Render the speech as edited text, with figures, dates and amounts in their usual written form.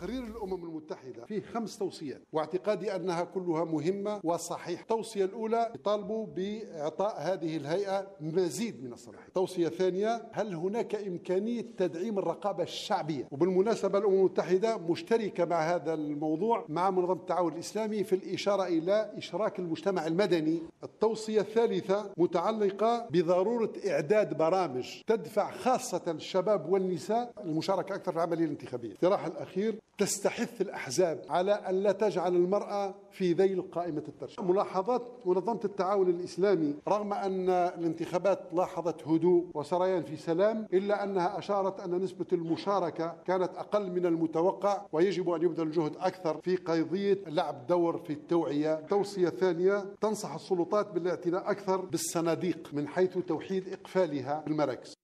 تقرير الأمم المتحدة فيه 5 توصيات، واعتقادي أنها كلها مهمة وصحيحة. التوصية الأولى يطالبوا بإعطاء هذه الهيئة مزيد من الصلاحية. التوصية الثانية، هل هناك إمكانية تدعيم الرقابة الشعبية؟ وبالمناسبة الأمم المتحدة مشتركة مع هذا الموضوع مع منظمة التعاون الإسلامي في الإشارة إلى إشراك المجتمع المدني. التوصية الثالثة متعلقة بضرورة إعداد برامج تدفع خاصة الشباب والنساء للمشاركة أكثر في العملية الانتخابية. الاقتراح الأخير، تستحث الأحزاب على أن لا تجعل المرأة في ذيل قائمة الترشيح. ملاحظات منظمة التعاون الإسلامي، رغم أن الانتخابات لاحظت هدوء وسريان في سلام، إلا أنها أشارت أن نسبة المشاركة كانت أقل من المتوقع، ويجب أن يبذل جهد أكثر في قضية لعب دور في التوعية. التوصية الثانية، تنصح السلطات بالاعتناء أكثر بالصناديق من حيث توحيد إقفالها بالمراكز.